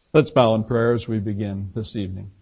Let's bow in prayer as we begin this evening.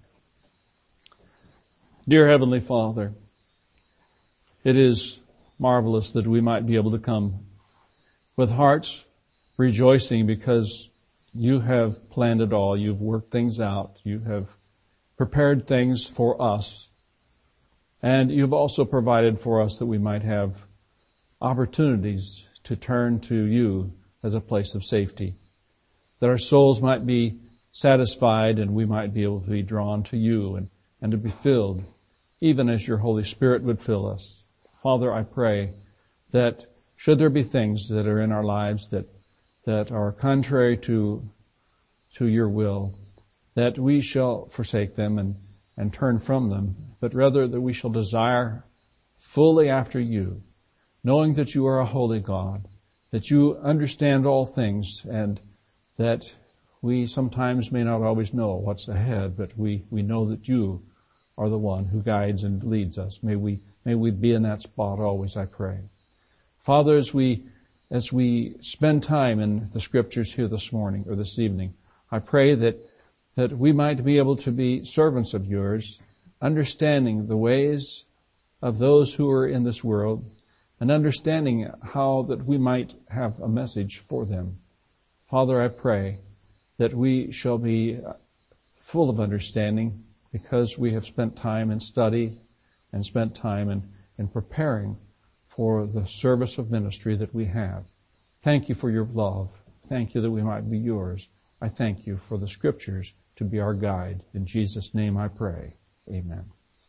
Dear Heavenly Father, it is marvelous that we might be able to come with hearts rejoicing because you have planned it all. You've worked things out. You have prepared things for us. And you've also provided for us that we might have opportunities to turn to you as a place of safety, that our souls might be satisfied and we might be able to be drawn to you and to be filled, even as your Holy Spirit would fill us. Father, I pray that should there be things that are in our lives that are contrary to your will, that we shall forsake them and turn from them, but rather that we shall desire fully after you, knowing that you are a holy God, that you understand all things, and that we sometimes may not always know what's ahead, but we know that you are the one who guides and leads us. May we be in that spot always, I pray. Father, as we spend time in the Scriptures here this morning or this evening, I pray that we might be able to be servants of yours, understanding the ways of those who are in this world, and understanding how that we might have a message for them. Father, I pray that we shall be full of understanding because we have spent time in study and spent time in preparing for the service of ministry that we have. Thank you for your love. Thank you that we might be yours. I thank you for the Scriptures to be our guide. In Jesus' name I pray. Amen.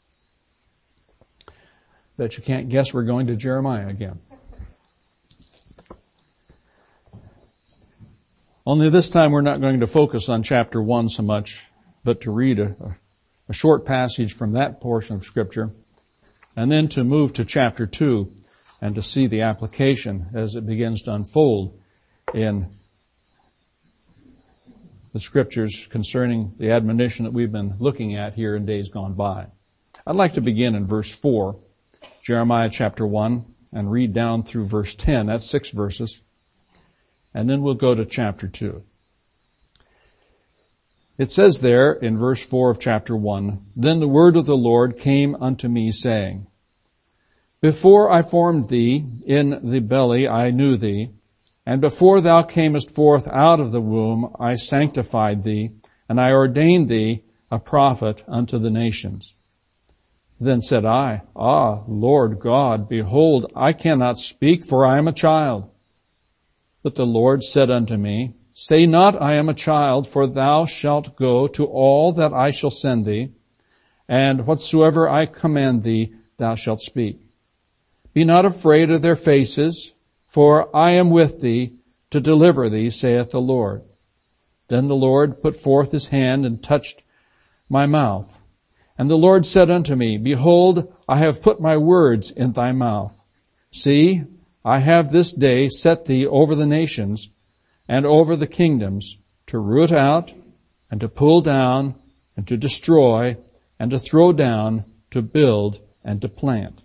Bet you can't guess we're going to Jeremiah again. Only this time we're not going to focus on chapter 1 so much, but to read a short passage from that portion of Scripture, and then to move to chapter 2 and to see the application as it begins to unfold in the Scriptures concerning the admonition that we've been looking at here in days gone by. I'd like to begin in verse 4, Jeremiah chapter 1, and read down through verse 10. That's 6 verses. And then we'll go to chapter 2. It says there in verse 4 of chapter 1, "Then the word of the Lord came unto me, saying, Before I formed thee in the belly I knew thee, and before thou camest forth out of the womb I sanctified thee, and I ordained thee a prophet unto the nations. Then said I, Ah, Lord God, behold, I cannot speak, for I am a child. But the Lord said unto me, Say not, I am a child, for thou shalt go to all that I shall send thee, and whatsoever I command thee, thou shalt speak. Be not afraid of their faces, for I am with thee to deliver thee, saith the Lord. Then the Lord put forth his hand and touched my mouth. And the Lord said unto me, Behold, I have put my words in thy mouth. See, I have this day set thee over the nations and over the kingdoms to root out and to pull down and to destroy and to throw down, to build and to plant."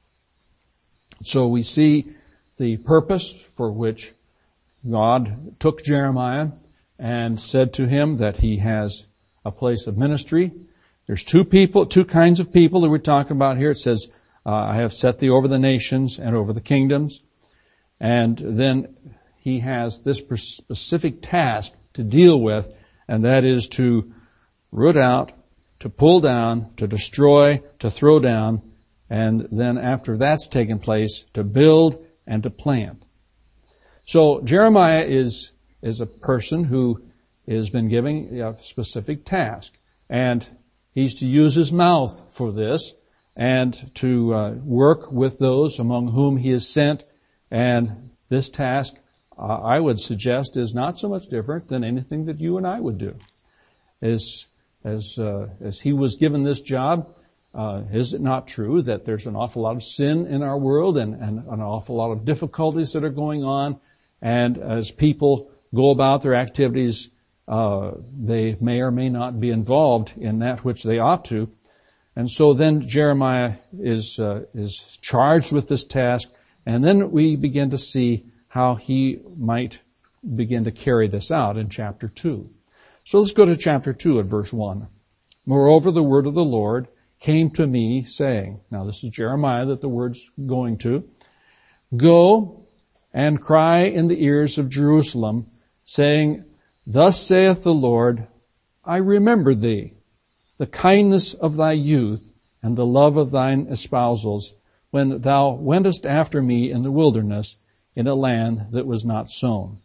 So we see the purpose for which God took Jeremiah and said to him that he has a place of ministry. There's two kinds of people that we're talking about here. It says, I have set thee over the nations and over the kingdoms. And then he has this specific task to deal with, and that is to root out, to pull down, to destroy, to throw down, and then after that's taken place, to build and to plant. So Jeremiah is a person who has been given a specific task, and he's to use his mouth for this and to work with those among whom he is sent. And this task, I would suggest, is not so much different than anything that you and I would do. As he was given this job, is it not true that there's an awful lot of sin in our world and an awful lot of difficulties that are going on? And as people go about their activities, they may or may not be involved in that which they ought to. And so then Jeremiah is charged with this task, and then we begin to see how he might begin to carry this out in chapter 2. So let's go to chapter 2 at verse 1. Moreover, the word of the Lord came to me, saying, now this is Jeremiah that the word's going to, go and cry in the ears of Jerusalem, saying, thus saith the Lord, I remember thee, the kindness of thy youth, and the love of thine espousals, when thou wentest after me in the wilderness, in a land that was not sown.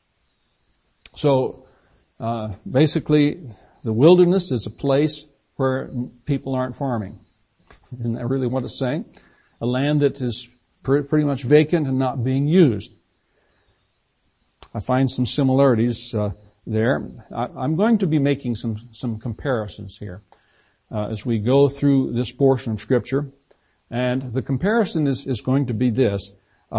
So, basically, the wilderness is a place where people aren't farming. Isn't that really what it's saying? A land that is pretty much vacant and not being used. I find some similarities there. I'm going to be making some comparisons here as we go through this portion of Scripture. And the comparison is going to be this.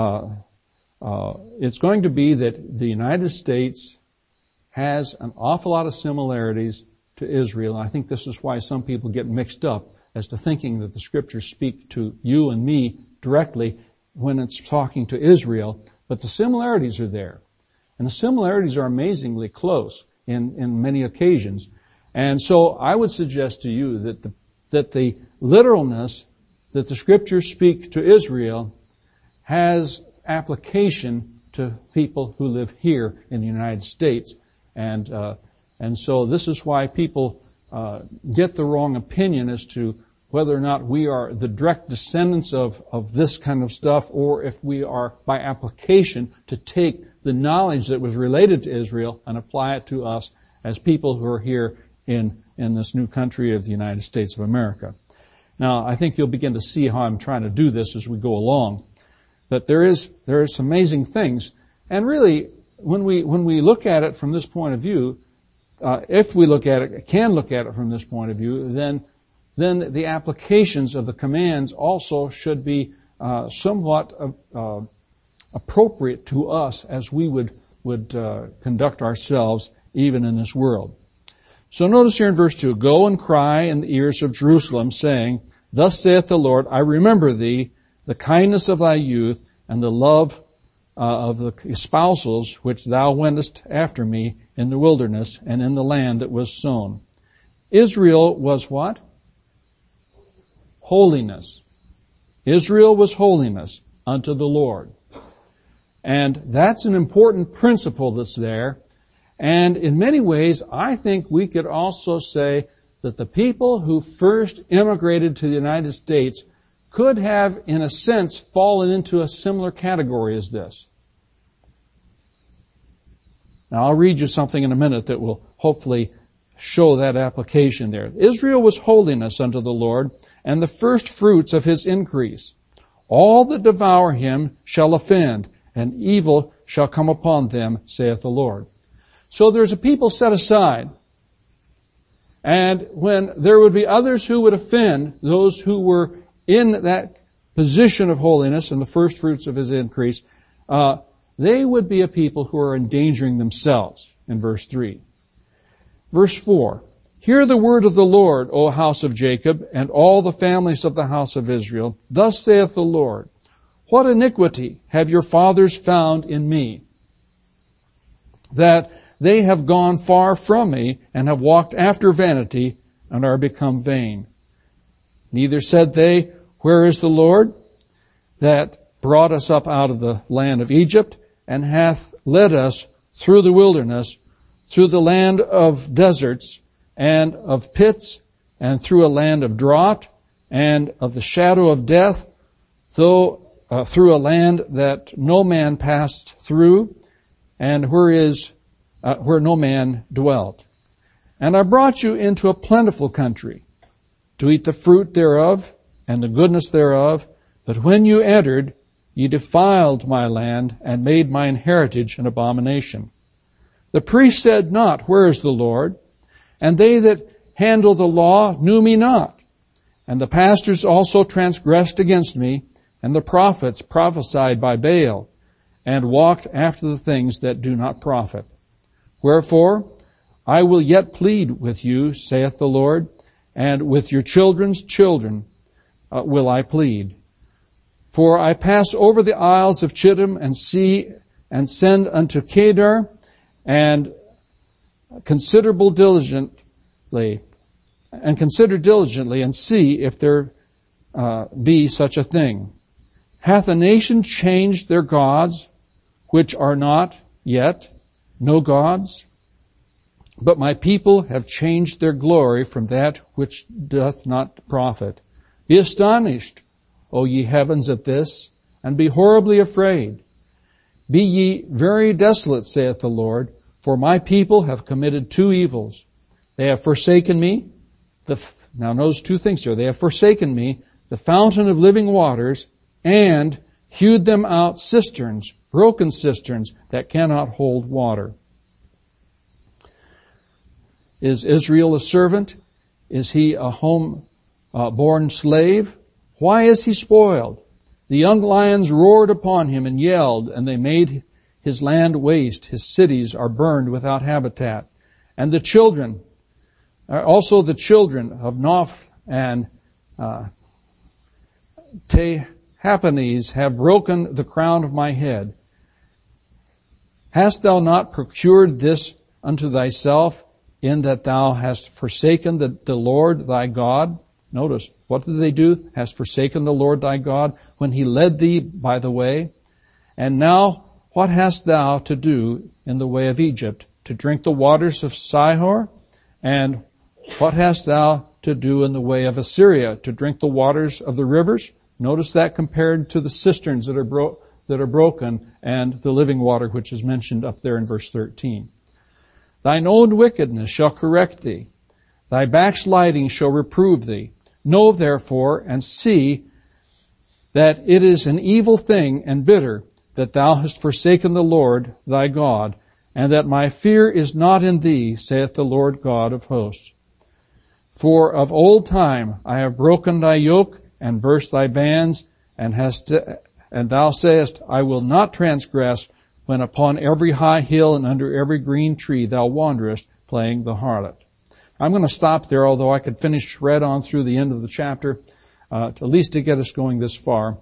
It's going to be that the United States has an awful lot of similarities to Israel. And I think this is why some people get mixed up as to thinking that the Scriptures speak to you and me directly when it's talking to Israel. But the similarities are there. And the similarities are amazingly close in many occasions. And so I would suggest to you that the literalness that the Scriptures speak to Israel has application to people who live here in the United States. And so this is why people get the wrong opinion as to whether or not we are the direct descendants of this kind of stuff, or if we are by application to take the knowledge that was related to Israel and apply it to us as people who are here in this new country of the United States of America. Now, I think you'll begin to see how I'm trying to do this as we go along. But there are some amazing things. And really, when we look at it from this point of view, if we can look at it from this point of view, then the applications of the commands also should be somewhat appropriate to us as we would conduct ourselves even in this world. So notice here in verse 2, go and cry in the ears of Jerusalem, saying, thus saith the Lord, I remember thee, the kindness of thy youth, and the love of the espousals which thou wentest after me in the wilderness and in the land that was sown. Israel was what? Holiness. Israel was holiness unto the Lord. And that's an important principle that's there. And in many ways, I think we could also say that the people who first immigrated to the United States could have, in a sense, fallen into a similar category as this. Now, I'll read you something in a minute that will hopefully show that application there. Israel was holiness unto the Lord, and the first fruits of his increase. All that devour him shall offend, and evil shall come upon them, saith the Lord. So there's a people set aside. And when there would be others who would offend those who were in that position of holiness and the first fruits of his increase, they would be a people who are endangering themselves, in verse 3. Verse 4, hear the word of the Lord, O house of Jacob, and all the families of the house of Israel. Thus saith the Lord, what iniquity have your fathers found in me, that they have gone far from me, and have walked after vanity, and are become vain. Neither said they, where is the Lord, that brought us up out of the land of Egypt, and hath led us through the wilderness, through the land of deserts, and of pits, and through a land of drought, and of the shadow of death, through a land that no man passed through, and where no man dwelt. And I brought you into a plentiful country, to eat the fruit thereof, and the goodness thereof. But when you entered, ye defiled my land, and made mine heritage an abomination. The priest said not, where is the Lord? And they that handle the law knew me not. And the pastors also transgressed against me, and the prophets prophesied by Baal, and walked after the things that do not profit. Wherefore, I will yet plead with you, saith the Lord, and with your children's children will I plead. For I pass over the isles of Chittim and see and send unto Kedar, and consider diligently and see if there be such a thing. Hath a nation changed their gods, which are not yet no gods? But my people have changed their glory from that which doth not profit. Be astonished, O ye heavens, at this, and be horribly afraid. Be ye very desolate, saith the Lord, for my people have committed two evils. They have forsaken me. Now notice two things here. They have forsaken me, the fountain of living waters, and hewed them out cisterns, broken cisterns that cannot hold water. Is Israel a servant? Is he a home-born slave? Why is he spoiled? The young lions roared upon him and yelled, and they made his land waste. His cities are burned without habitat. And the children, also the children of Noph and Tahpanhes have broken the crown of my head. Hast thou not procured this unto thyself, in that thou hast forsaken the Lord thy God? Notice, what did they do? Hast forsaken the Lord thy God when he led thee by the way? And now, what hast thou to do in the way of Egypt? To drink the waters of Sihor? And what hast thou to do in the way of Assyria? To drink the waters of the rivers? Notice that compared to the cisterns that are broken and the living water which is mentioned up there in verse 13. Thine own wickedness shall correct thee. Thy backsliding shall reprove thee. Know therefore and see that it is an evil thing and bitter that thou hast forsaken the Lord thy God, and that my fear is not in thee, saith the Lord God of hosts. For of old time I have broken thy yoke and burst thy bands, and thou sayest, I will not transgress, when upon every high hill and under every green tree thou wanderest, playing the harlot. I'm going to stop there, although I could finish right on through the end of the chapter, at least to get us going this far.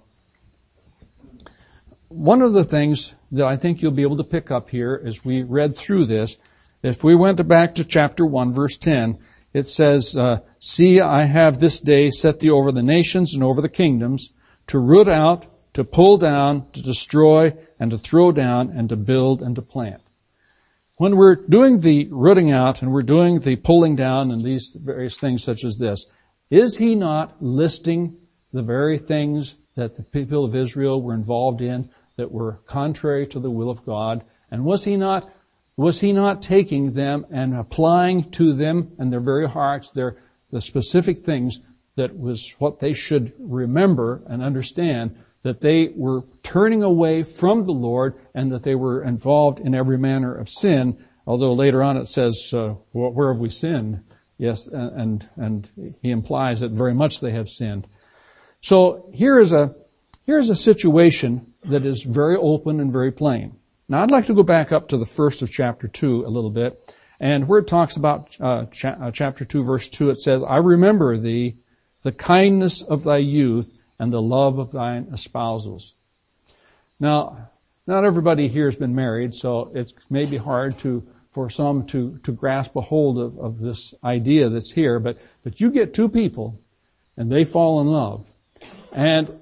One of the things that I think you'll be able to pick up here as we read through this, if we went back to chapter 1, verse 10, it says, See, I have this day set thee over the nations and over the kingdoms, to root out, to pull down, to destroy, and to throw down, and to build and to plant. When we're doing the rooting out and we're doing the pulling down and these various things such as this, is he not listing the very things that the people of Israel were involved in that were contrary to the will of God? And was he not taking them and applying to them and their very hearts the specific things that was what they should remember and understand, that they were turning away from the Lord and that they were involved in every manner of sin, although later on it says, where have we sinned? Yes, and he implies that very much they have sinned. So here is a situation that is very open and very plain. Now I'd like to go back up to the first of chapter 2 a little bit, and where it talks about chapter 2, verse 2, it says, I remember thee, the kindness of thy youth, and the love of thine espousals. Now, not everybody here has been married, so it's maybe hard for some to grasp a hold of this idea that's here, but you get two people, and they fall in love. And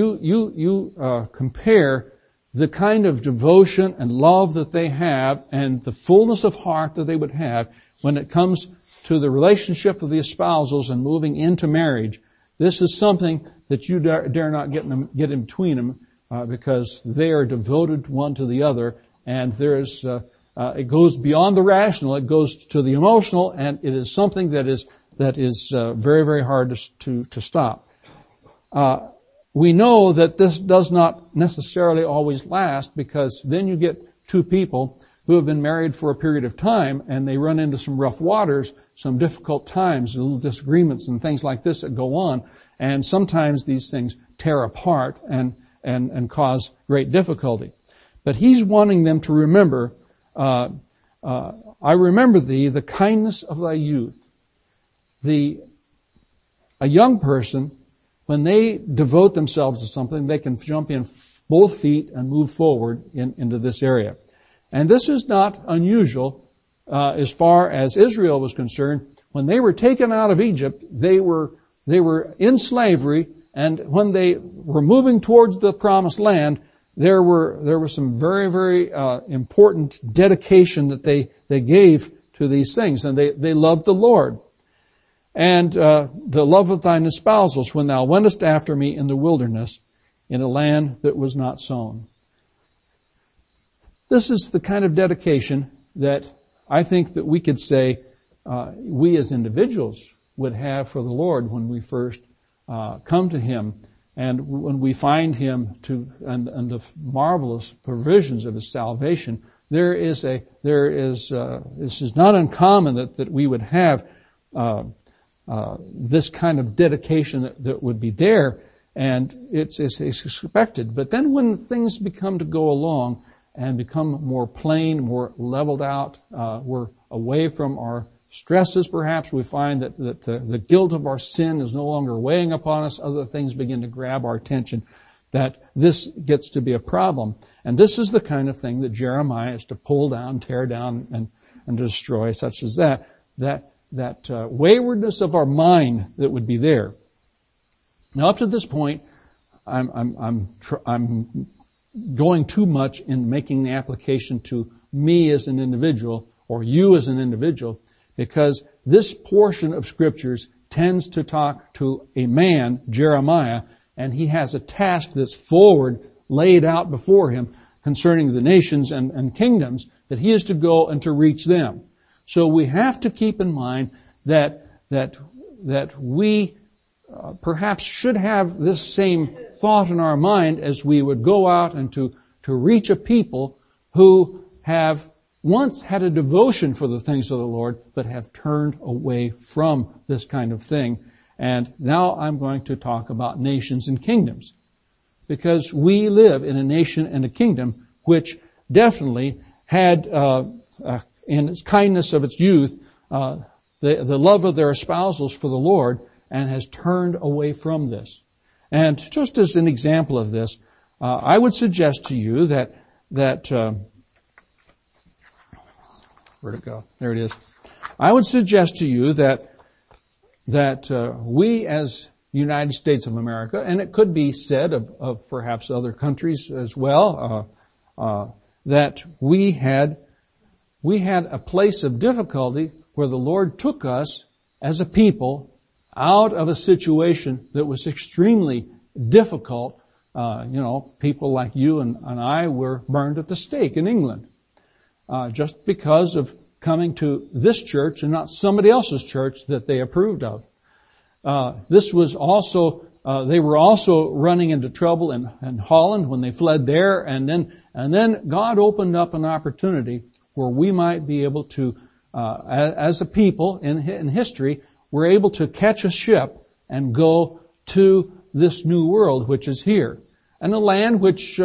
you compare the kind of devotion and love that they have and the fullness of heart that they would have when it comes to the relationship of the espousals and moving into marriage. This is something that you dare not get in between them, because they are devoted one to the other, and it goes beyond the rational, it goes to the emotional, and it is something that is very, very hard to stop. We know that this does not necessarily always last, because then you get two people who have been married for a period of time and they run into some rough waters, some difficult times, little disagreements and things like this that go on. And sometimes these things tear apart and cause great difficulty. But he's wanting them to remember, I remember thee, the kindness of thy youth. A young person, when they devote themselves to something, they can jump in both feet and move forward into this area. And this is not unusual as far as Israel was concerned, when they were taken out of Egypt, they were in slavery, and when they were moving towards the promised land, there were some very, very important dedication that they gave to these things, and they loved the Lord. And the love of thine espousals, when thou wentest after me in the wilderness, in a land that was not sown. This is the kind of dedication that I think that we could say we as individuals would have for the Lord when we first come to Him, and when we find Him and the marvelous provisions of His salvation. This is not uncommon that we would have this kind of dedication that would be there, and it's expected. But then when things become to go along and become more plain, more leveled out, we're away from our stresses perhaps, we find that the guilt of our sin is no longer weighing upon us, other things begin to grab our attention, that this gets to be a problem. And this is the kind of thing that Jeremiah is to pull down, tear down, and destroy, such as that waywardness of our mind that would be there. Now, up to this point, I'm going too much in making the application to me as an individual or you as an individual, because this portion of Scriptures tends to talk to a man, Jeremiah, and he has a task that's forward, laid out before him concerning the nations and kingdoms, that he is to go and to reach them. So we have to keep in mind that we perhaps should have this same thought in our mind as we would go out and to reach a people who have once had a devotion for the things of the Lord, but have turned away from this kind of thing. And now I'm going to talk about nations and kingdoms, because we live in a nation and a kingdom which definitely had, in its kindness of its youth, the love of their espousals for the Lord, and has turned away from this. And just as an example of this, I would suggest to you that where'd it go? There it is. I would suggest to you that we as United States of America, and it could be said of perhaps other countries as well, that we had a place of difficulty where the Lord took us as a people out of a situation that was extremely difficult. People like you and I were burned at the stake in England, just because of coming to this church and not somebody else's church that they approved of. This was also, they were also running into trouble in Holland when they fled there, and then God opened up an opportunity where we might be able to, as a people in history, we're able to catch a ship and go to this new world which is here, and a land which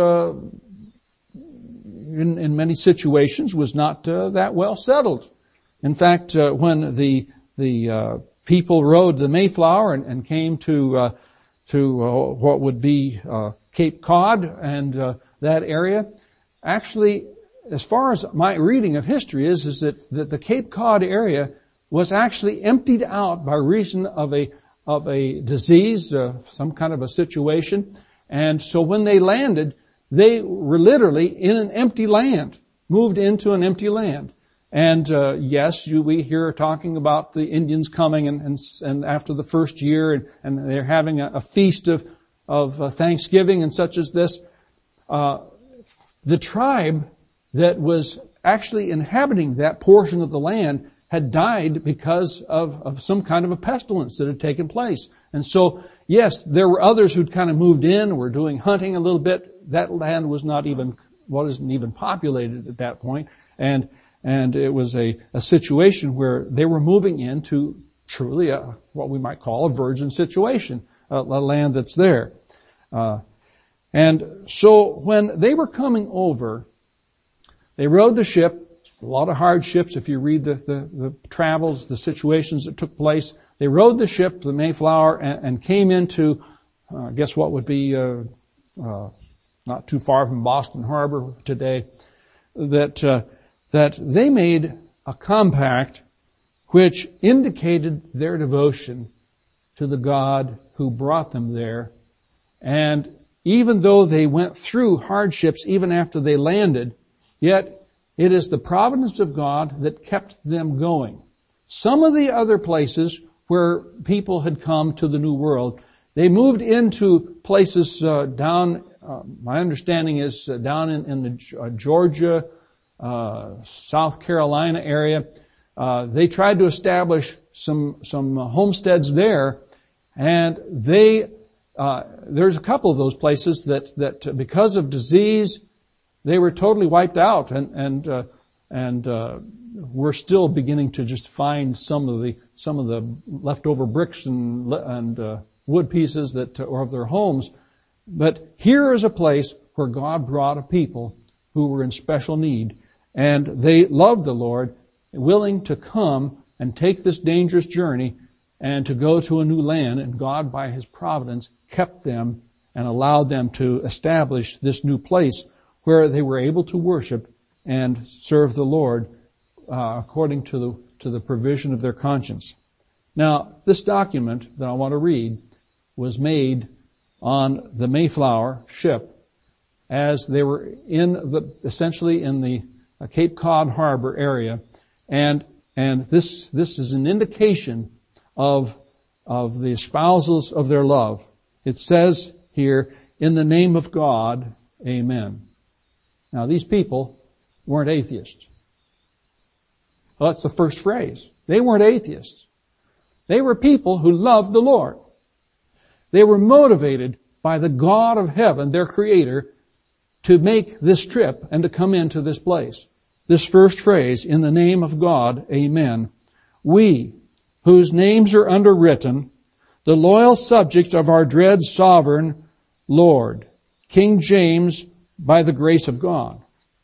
in many situations was not that well settled. In fact, when the people rode the Mayflower and came to what would be Cape Cod and that area, actually, as far as my reading of history is that the Cape Cod area was actually emptied out by reason of a disease, some kind of a situation. And so when they landed, they were literally in an empty land, moved into an empty land. And yes, we hear talking about the Indians coming and after the first year, and they're having a feast of Thanksgiving and such as this. The tribe that was actually inhabiting that portion of the land had died because of some kind of a pestilence that had taken place. And so, yes, there were others who'd kind of moved in, were doing hunting a little bit. That land wasn't even populated at that point. And it was a situation where they were moving into truly what we might call a virgin situation, a land that's there. And so when they were coming over, they rode the ship. A lot of hardships if you read the travels, the situations that took place. They rode the ship, the Mayflower, and came into, I guess what would be not too far from Boston Harbor today, that they made a compact which indicated their devotion to the God who brought them there. And even though they went through hardships even after they landed, yet it is the providence of God that kept them going. Some of the other places where people had come to the New World, they moved into places down, my understanding is down in the Georgia, South Carolina area. They tried to establish some homesteads there, and there's a couple of those places that because of disease, they were totally wiped out, and we're still beginning to just find some of the leftover bricks and wood pieces that are of their homes. But here is a place where God brought a people who were in special need, and they loved the Lord, willing to come and take this dangerous journey and to go to a new land. And God, by His providence, kept them and allowed them to establish this new place where they were able to worship and serve the Lord according to the provision of their conscience. Now, this document that I want to read was made on the Mayflower ship as they were essentially in the Cape Cod Harbor area, and this is an indication of the espousals of their love. It says here, "In the name of God, amen." Now, these people weren't atheists. Well, that's the first phrase. They weren't atheists. They were people who loved the Lord. They were motivated by the God of heaven, their Creator, to make this trip and to come into this place. This first phrase, "In the name of God, amen." We, whose names are underwritten, the loyal subjects of our dread sovereign Lord, King James, by the grace of God.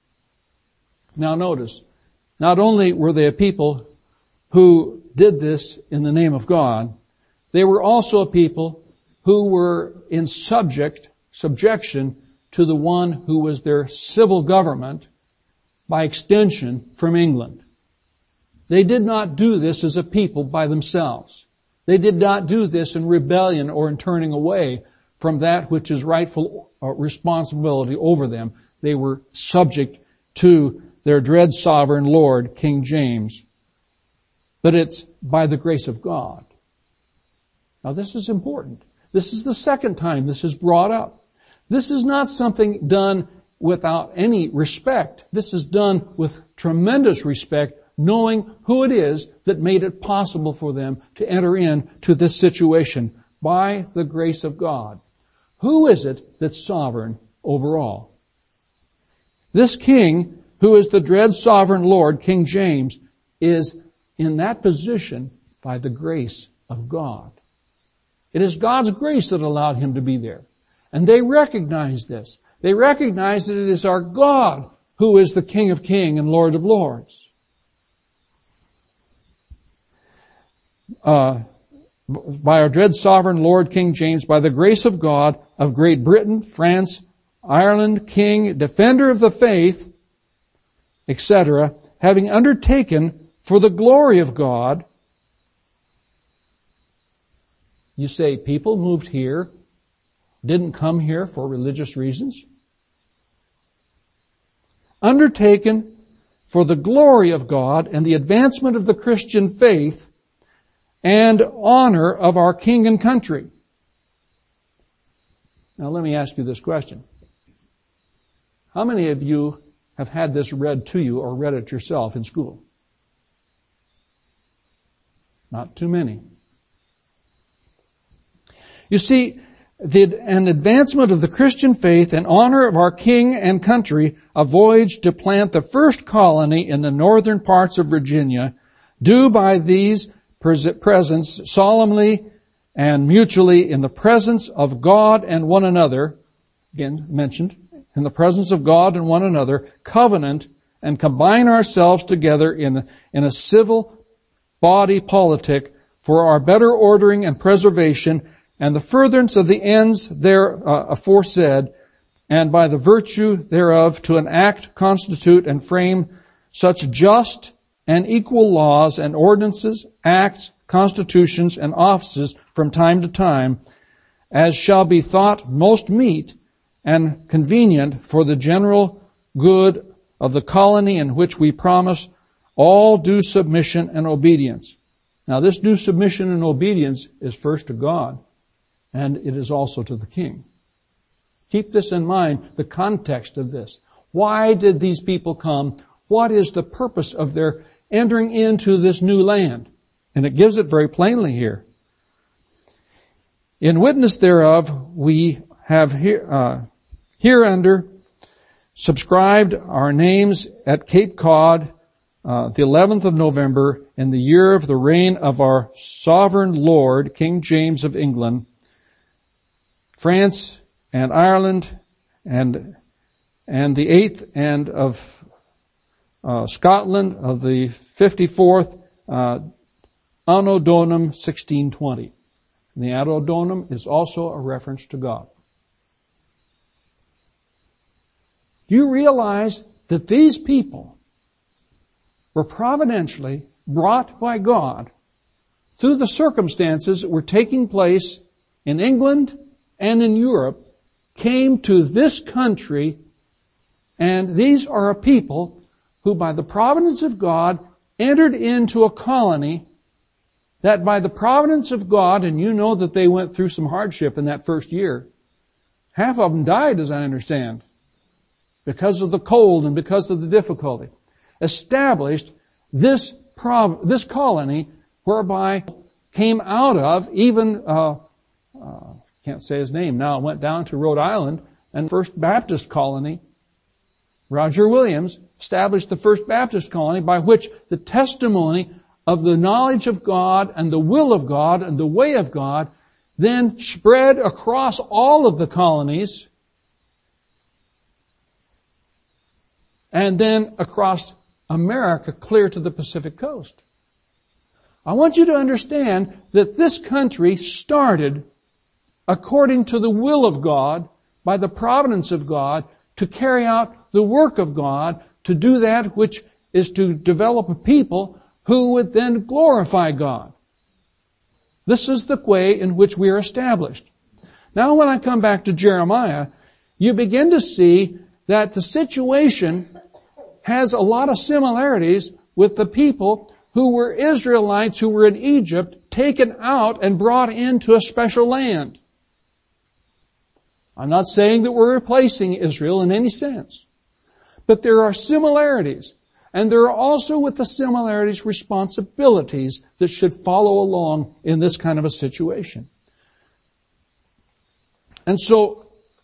Now notice, not only were they a people who did this in the name of God, they were also a people who were in subjection to the one who was their civil government, by extension from England. They did not do this as a people by themselves. They did not do this in rebellion or in turning away from that which is rightful responsibility over them. They were subject to their dread sovereign Lord, King James. But it's by the grace of God. Now this is important. This is the second time this is brought up. This is not something done without any respect. This is done with tremendous respect, knowing who it is that made it possible for them to enter into this situation by the grace of God. Who is it that's sovereign over all? This king, who is the dread sovereign Lord, King James, is in that position by the grace of God. It is God's grace that allowed him to be there. And they recognize this. They recognize that it is our God who is the King of Kings and Lord of Lords. By our dread sovereign Lord King James, by the grace of God, of Great Britain, France, Ireland, King, defender of the faith, etc., having undertaken for the glory of God. You say people moved here, didn't come here for religious reasons. Undertaken for the glory of God and the advancement of the Christian faith and honor of our king and country. Now let me ask you this question. How many of you have had this read to you or read it yourself in school? Not too many. You see, an advancement of the Christian faith and honor of our king and country, a voyage to plant the first colony in the northern parts of Virginia, do by these presents solemnly and mutually in the presence of God and one another, again mentioned, in the presence of God and one another, covenant and combine ourselves together in a civil body politic for our better ordering and preservation and the furtherance of the ends there aforesaid, and by the virtue thereof to enact, constitute, and frame such just and equal laws and ordinances, acts, constitutions, and offices from time to time, as shall be thought most meet and convenient for the general good of the colony, in which we promise all due submission and obedience. Now, this due submission and obedience is first to God, and it is also to the king. Keep this in mind, the context of this. Why did these people come? What is the purpose of their entering into this new land? And it gives it very plainly here. In witness thereof, we have hereunder subscribed our names at Cape Cod, the 11th of November, in the year of the reign of our sovereign Lord, King James of England, France and Ireland, and the 8th, and of Scotland, of the 54th, Anno Domini 1620. And the Anno Domini is also a reference to God. Do you realize that these people were providentially brought by God through the circumstances that were taking place in England and in Europe, came to this country, and these are a people who by the providence of God entered into a colony that by the providence of God, and you know that they went through some hardship in that first year. Half of them died, as I understand, because of the cold and because of the difficulty. Established this colony whereby came out of even, can't say his name now, it went down to Rhode Island, and First Baptist colony. Roger Williams established the First Baptist colony, by which the testimony of the knowledge of God and the will of God and the way of God then spread across all of the colonies, and then across America clear to the Pacific coast. I want you to understand that this country started according to the will of God, by the providence of God, to carry out the work of God, to do that which is to develop a people who would then glorify God. This is the way in which we are established. Now when I come back to Jeremiah, you begin to see that the situation has a lot of similarities with the people who were Israelites who were in Egypt, taken out and brought into a special land. I'm not saying that we're replacing Israel in any sense, but there are similarities. And there are also with the similarities responsibilities that should follow along in this kind of a situation. And so,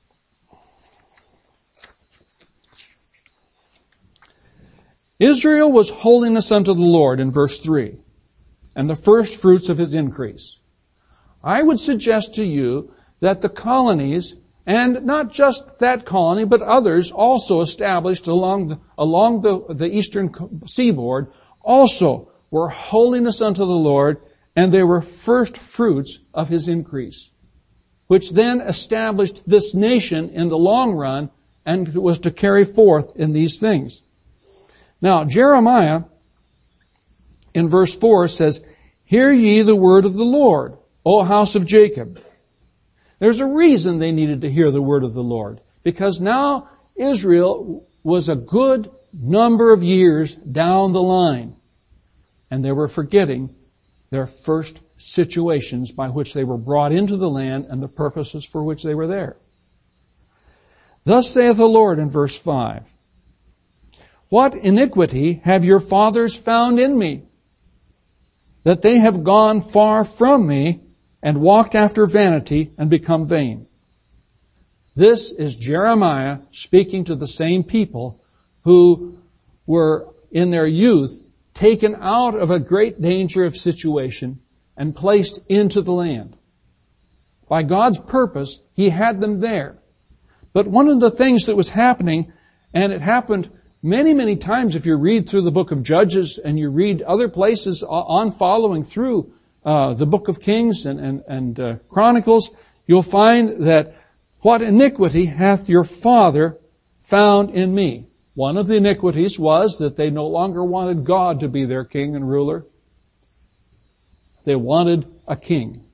Israel was holiness unto the Lord in verse 3, and the first fruits of his increase. I would suggest to you that the colonies, and not just that colony, but others also established along the eastern seaboard, also were holiness unto the Lord, and they were first fruits of his increase, which then established this nation in the long run, and was to carry forth in these things. Now, Jeremiah, in verse 4, says, "Hear ye the word of the Lord, O house of Jacob." There's a reason they needed to hear the word of the Lord, because now Israel was a good number of years down the line, and they were forgetting their first situations by which they were brought into the land and the purposes for which they were there. Thus saith the Lord in verse 5, "What iniquity have your fathers found in me, that they have gone far from me, and walked after vanity, and become vain?" This is Jeremiah speaking to the same people who were in their youth taken out of a great danger of situation and placed into the land. By God's purpose, He had them there. But one of the things that was happening, and it happened many, many times if you read through the book of Judges and you read other places on following through the book of Kings and Chronicles, you'll find that what iniquity hath your father found in me? One of the iniquities was that they no longer wanted God to be their king and ruler. They wanted a king.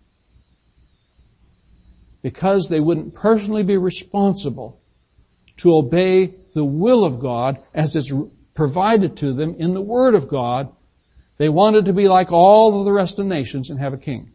Because they wouldn't personally be responsible to obey the will of God as it's provided to them in the Word of God, they wanted to be like all of the rest of the nations and have a king.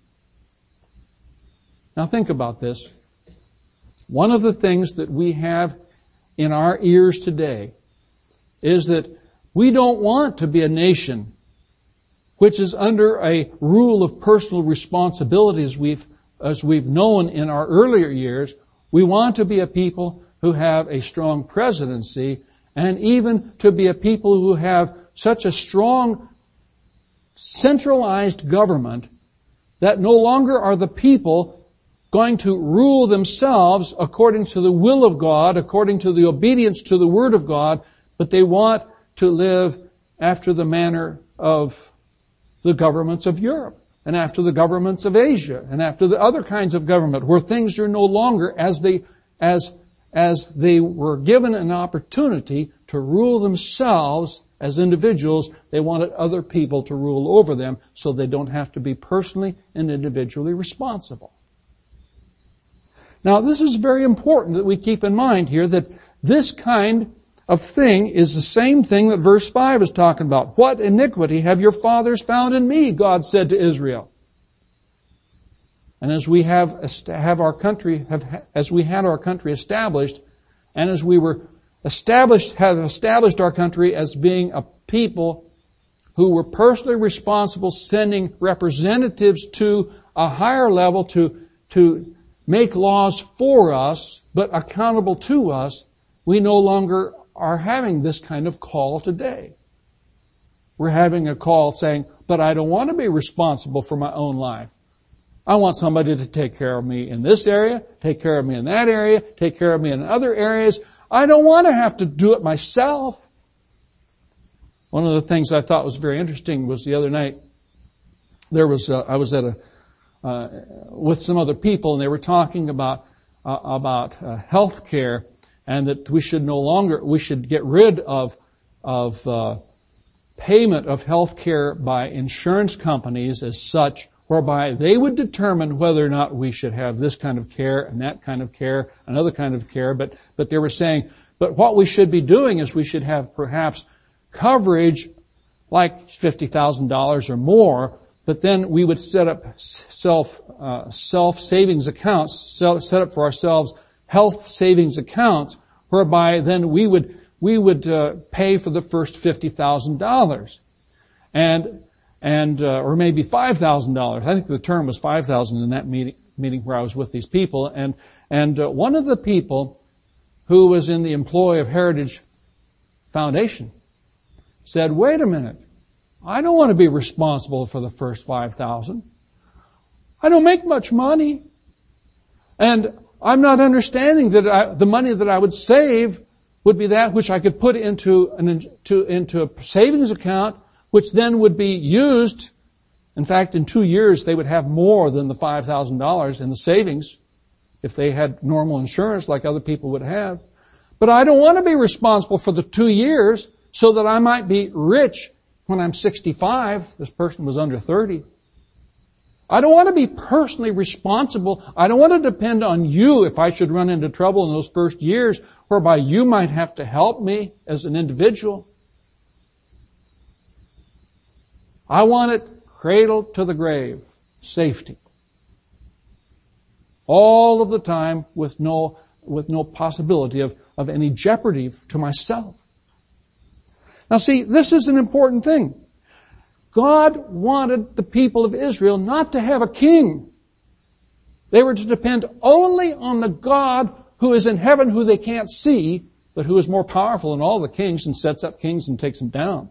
Now think about this. One of the things that we have in our ears today is that we don't want to be a nation which is under a rule of personal responsibility as we've known in our earlier years. We want to be a people who have a strong presidency, and even to be a people who have such a strong centralized government that no longer are the people going to rule themselves according to the will of God, according to the obedience to the Word of God, but they want to live after the manner of the governments of Europe and after the governments of Asia and after the other kinds of government where things are no longer as they were given an opportunity to rule themselves as individuals. They wanted other people to rule over them so they don't have to be personally and individually responsible. Now, this is very important that we keep in mind here that this kind of thing is the same thing that verse 5 is talking about. What iniquity have your fathers found in me, God said to Israel. And as we had our country established, and as we were had established our country as being a people who were personally responsible, sending representatives to a higher level to make laws for us, but accountable to us, we no longer are having this kind of call today. We're having a call saying, but I don't want to be responsible for my own life. I want somebody to take care of me in this area, take care of me in that area, take care of me in other areas. I don't want to have to do it myself. One of the things I thought was very interesting was the other night, I was at with some other people, and they were talking about health care, and that we should get rid of payment of health care by insurance companies as such, whereby they would determine whether or not we should have this kind of care and that kind of care, another kind of care. But they were saying, but what we should be doing is we should have perhaps coverage like $50,000 or more, but then we would set up self-savings accounts, set up for ourselves health savings accounts, whereby then we would pay for the first $50,000. And or maybe $5,000. I think the term was $5,000 in that meeting where I was with these people. And one of the people who was in the employ of Heritage Foundation said, wait a minute, I don't want to be responsible for the first $5,000. I don't make much money. And I'm not understanding that the money that I would save would be that which I could put into a savings account, which then would be used. In fact, in 2 years, they would have more than the $5,000 in the savings if they had normal insurance like other people would have. But I don't want to be responsible for the 2 years so that I might be rich when I'm 65. This person was under 30. I don't want to be personally responsible. I don't want to depend on you if I should run into trouble in those first years, whereby you might have to help me as an individual. I want it cradle to the grave, safety. All of the time with no possibility of any jeopardy to myself. Now see, this is an important thing. God wanted the people of Israel not to have a king. They were to depend only on the God who is in heaven, who they can't see, but who is more powerful than all the kings and sets up kings and takes them down.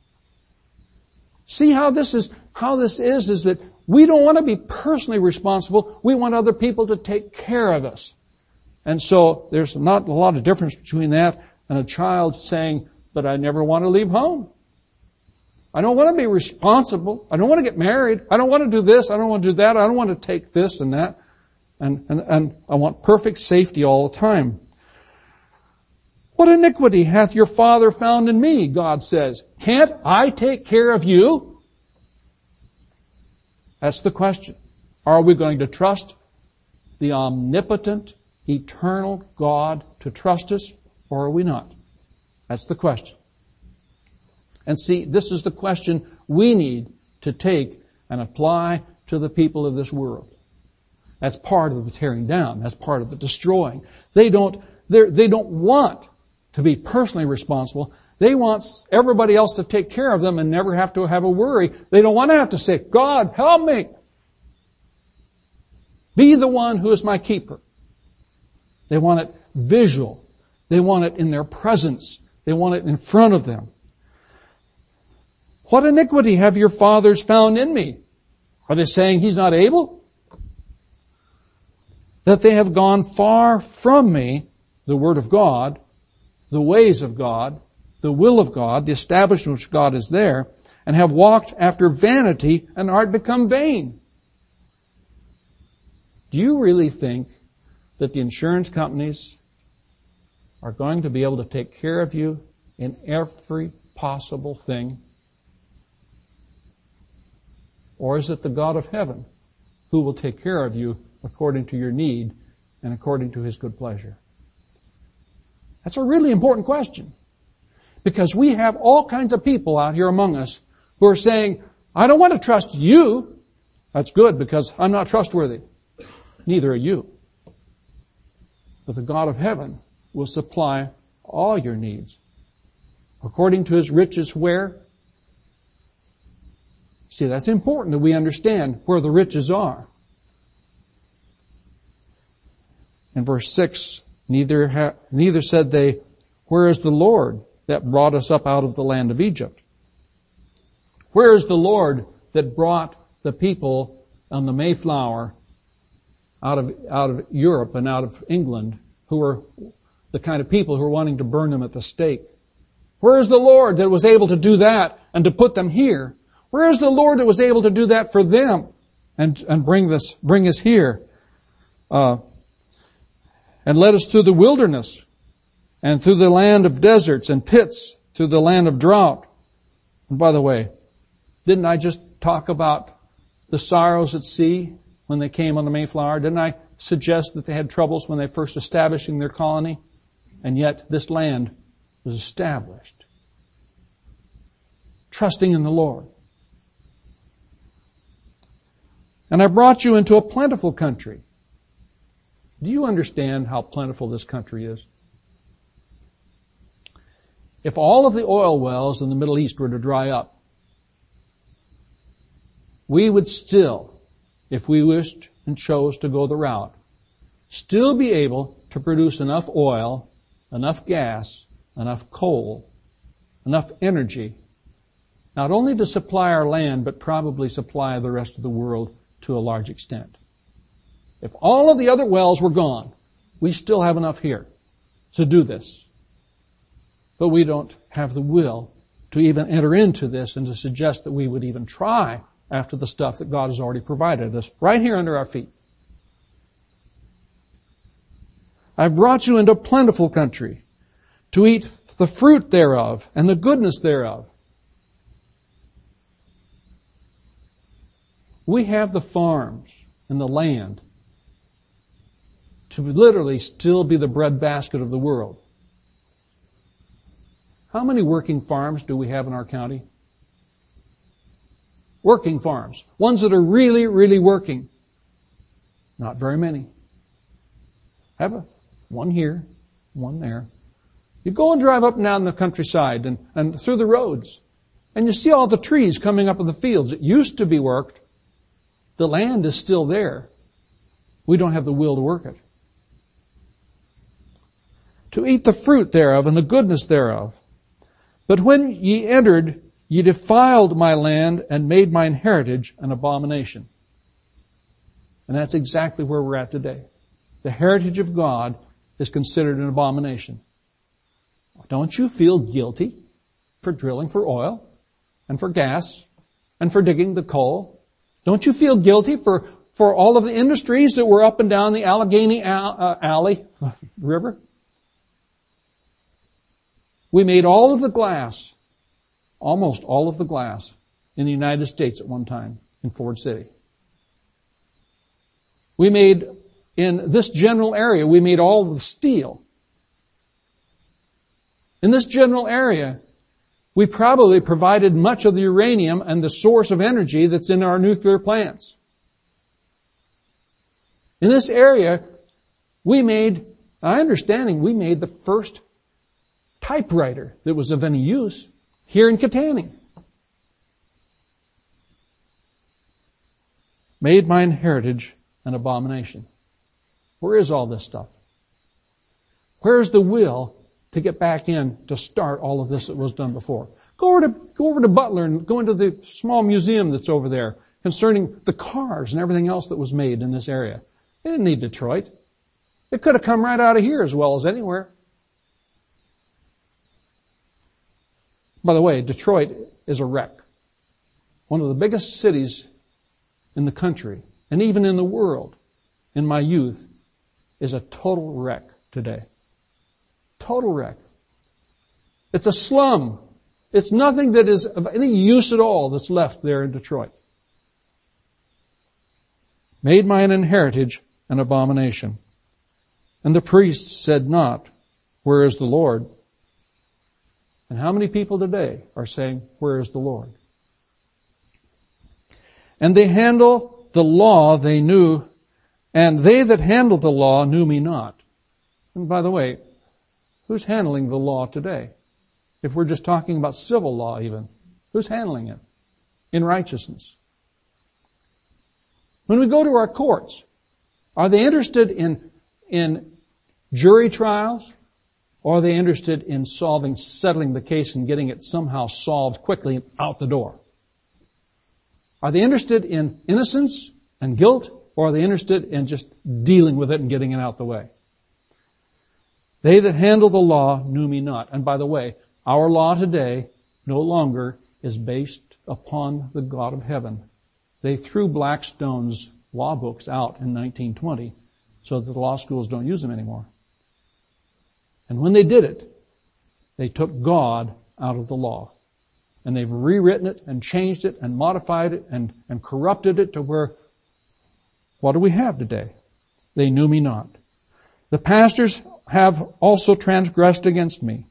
See how this is that we don't want to be personally responsible. We want other people to take care of us. And so there's not a lot of difference between that and a child saying, but I never want to leave home. I don't want to be responsible. I don't want to get married. I don't want to do this. I don't want to do that. I don't want to take this and that. And I want perfect safety all the time. What iniquity hath your father found in me? God says. Can't I take care of you? That's the question. Are we going to trust the omnipotent, eternal God to trust us, or are we not? That's the question. And see, this is the question we need to take and apply to the people of this world. That's part of the tearing down. That's part of the destroying. They don't want to be personally responsible. They want everybody else to take care of them and never have to have a worry. They don't want to have to say, God, help me. Be the one who is my keeper. They want it visual. They want it in their presence. They want it in front of them. What iniquity have your fathers found in me? Are they saying he's not able? That they have gone far from me, the word of God, the ways of God, the will of God, the establishment which God is there, and have walked after vanity and are become vain. Do you really think that the insurance companies are going to be able to take care of you in every possible thing? Or is it the God of heaven who will take care of you according to your need and according to His good pleasure? That's a really important question. Because we have all kinds of people out here among us who are saying, I don't want to trust you. That's good because I'm not trustworthy. Neither are you. But the God of heaven will supply all your needs. According to His riches where? See, that's important that we understand where the riches are. In verse 6, neither said they, where is the Lord that brought us up out of the land of Egypt? Where is the Lord that brought the people on the Mayflower out of Europe and out of England, who were the kind of people who were wanting to burn them at the stake? Where is the Lord that was able to do that and to put them here? Where is the Lord that was able to do that for them and bring us here? And led us through the wilderness and through the land of deserts and pits, through the land of drought. And by the way, didn't I just talk about the sorrows at sea when they came on the Mayflower? Didn't I suggest that they had troubles when they first establishing their colony? And yet this land was established. Trusting in the Lord. And I brought you into a plentiful country. Do you understand how plentiful this country is? If all of the oil wells in the Middle East were to dry up, we would still, if we wished and chose to go the route, still be able to produce enough oil, enough gas, enough coal, enough energy, not only to supply our land, but probably supply the rest of the world to a large extent. If all of the other wells were gone, we still have enough here to do this. But we don't have the will to even enter into this and to suggest that we would even try after the stuff that God has already provided us right here under our feet. I've brought you into a plentiful country to eat the fruit thereof and the goodness thereof. We have the farms and the land to literally still be the breadbasket of the world. How many working farms do we have in our county? Working farms. Ones that are really, really working. Not very many. Have one here, one there. You go and drive up and down the countryside and through the roads, and you see all the trees coming up in the fields. It used to be worked. The land is still there. We don't have the will to work it. To eat the fruit thereof and the goodness thereof. But when ye entered, ye defiled my land and made mine heritage an abomination. And that's exactly where we're at today. The heritage of God is considered an abomination. Don't you feel guilty for drilling for oil and for gas and for digging the coal? Don't you feel guilty for all of the industries that were up and down the Allegheny Alley River? We made all of the glass, almost all of the glass, in the United States at one time in Ford City. We made, in this general area, we made all of the steel. In this general area, we probably provided much of the uranium and the source of energy that's in our nuclear plants. In this area, we made the first typewriter that was of any use here in Katanning. Made mine heritage an abomination. Where is all this stuff? Where's the will to get back in to start all of this that was done before? Go over to Butler and go into the small museum that's over there concerning the cars and everything else that was made in this area. They didn't need Detroit. It could have come right out of here as well as anywhere. By the way, Detroit is a wreck. One of the biggest cities in the country, and even in the world, in my youth, is a total wreck today. Total wreck. It's a slum. It's nothing that is of any use at all that's left there in Detroit. Made mine heritage an abomination. And the priests said not, where is the Lord? And how many people today are saying, where is the Lord? And they handle the law they knew, and they that handled the law knew me not. And by the way, who's handling the law today? If we're just talking about civil law even, who's handling it in righteousness? When we go to our courts, are they interested in jury trials? Or are they interested in settling the case and getting it somehow solved quickly out the door? Are they interested in innocence and guilt? Or are they interested in just dealing with it and getting it out the way? They that handle the law knew me not. And by the way, our law today no longer is based upon the God of heaven. They threw Blackstone's law books out in 1920 so that the law schools don't use them anymore. And when they did it, they took God out of the law. And they've rewritten it and changed it and modified it and corrupted it to where, what do we have today? They knew me not. The pastors have also transgressed against me.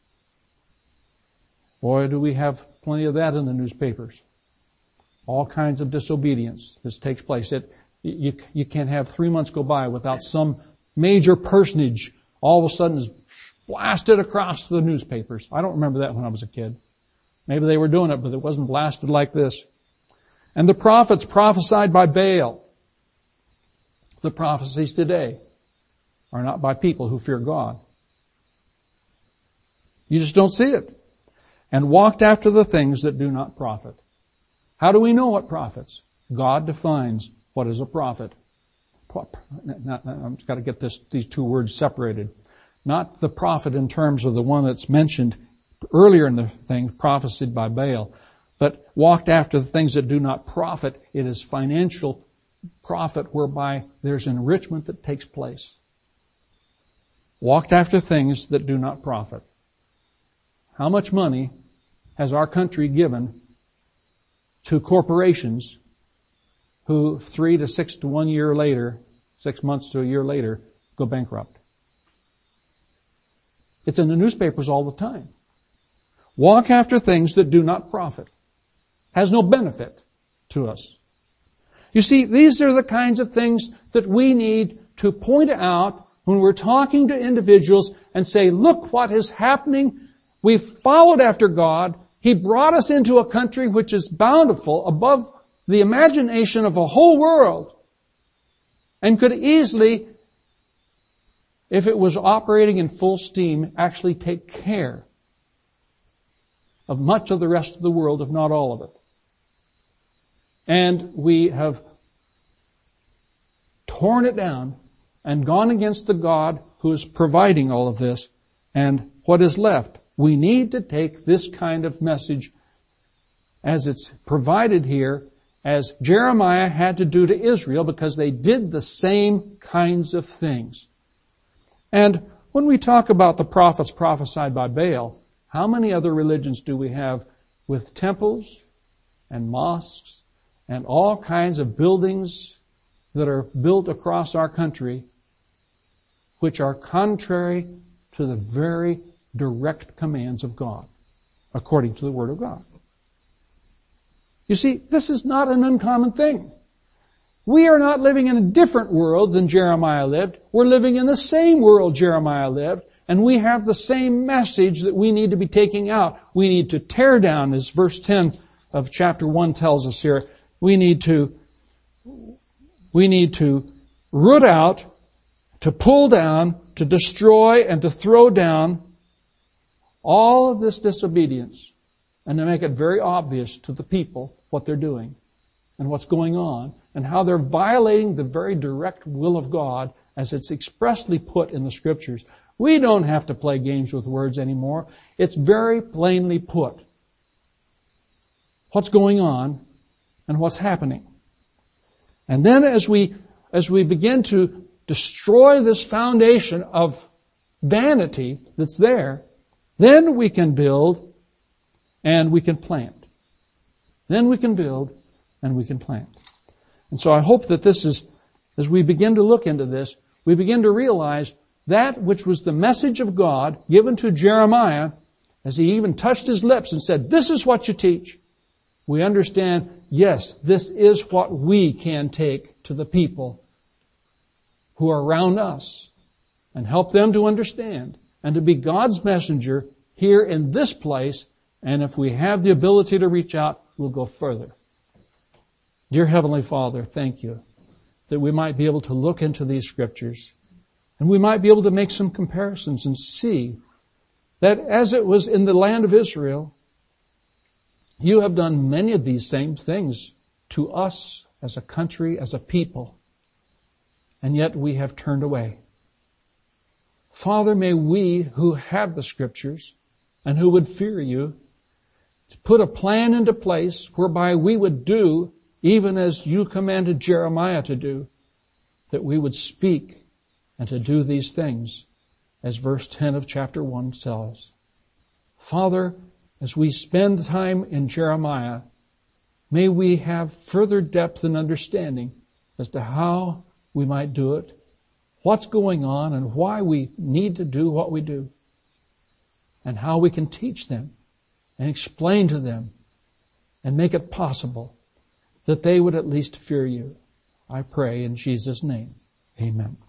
Boy, do we have plenty of that in the newspapers. All kinds of disobedience. This takes place. You can't have 3 months go by without some major personage all of a sudden is blasted across the newspapers. I don't remember that when I was a kid. Maybe they were doing it, but it wasn't blasted like this. And the prophets prophesied by Baal. The prophecies today are not by people who fear God. You just don't see it. And walked after the things that do not profit. How do we know what profits? God defines what is a prophet. I've got to get these two words separated. Not the prophet in terms of the one that's mentioned earlier in the thing, prophesied by Baal, but walked after the things that do not profit. It is financial profit whereby there's enrichment that takes place. Walked after things that do not profit. How much money has our country given to corporations who 3 to 6 to 1 year later, 6 months to a year later, go bankrupt? It's in the newspapers all the time. Walk after things that do not profit. Has no benefit to us. You see, these are the kinds of things that we need to point out when we're talking to individuals and say, look what is happening. We've followed after God. He brought us into a country which is bountiful above the imagination of a whole world and could easily, if it was operating in full steam, actually take care of much of the rest of the world, if not all of it. And we have torn it down and gone against the God who is providing all of this. And what is left? We need to take this kind of message as it's provided here, as Jeremiah had to do to Israel, because they did the same kinds of things. And when we talk about the prophets prophesied by Baal, How many other religions do we have with temples and mosques and all kinds of buildings that are built across our country which are contrary to the very direct commands of God, according to the Word of God? You see, this is not an uncommon thing. We are not living in a different world than Jeremiah lived. We're living in the same world Jeremiah lived, and we have the same message that we need to be taking out. We need to tear down, as verse 10 of chapter 1 tells us here. We need to root out, to pull down, to destroy, and to throw down all of this disobedience, and to make it very obvious to the people what they're doing and what's going on, and how they're violating the very direct will of God as it's expressly put in the Scriptures. We don't have to play games with words anymore. It's very plainly put what's going on and what's happening. And then as we begin to destroy this foundation of vanity that's there, then we can build and we can plant. Then we can build and we can plant. And so I hope that this is, as we begin to look into this, we begin to realize that which was the message of God given to Jeremiah, as he even touched his lips and said, "This is what you teach." We understand, yes, this is what we can take to the people who are around us and help them to understand and to be God's messenger here in this place. And if we have the ability to reach out, we'll go further. Dear Heavenly Father, thank you that we might be able to look into these Scriptures and we might be able to make some comparisons and see that as it was in the land of Israel, you have done many of these same things to us as a country, as a people, and yet we have turned away. Father, may we who have the Scriptures and who would fear you put a plan into place whereby we would do even as you commanded Jeremiah to do, that we would speak and to do these things, as verse 10 of chapter 1 says. Father, as we spend time in Jeremiah, may we have further depth and understanding as to how we might do it, what's going on, and why we need to do what we do, and how we can teach them and explain to them and make it possible that they would at least fear you. I pray in Jesus' name. Amen.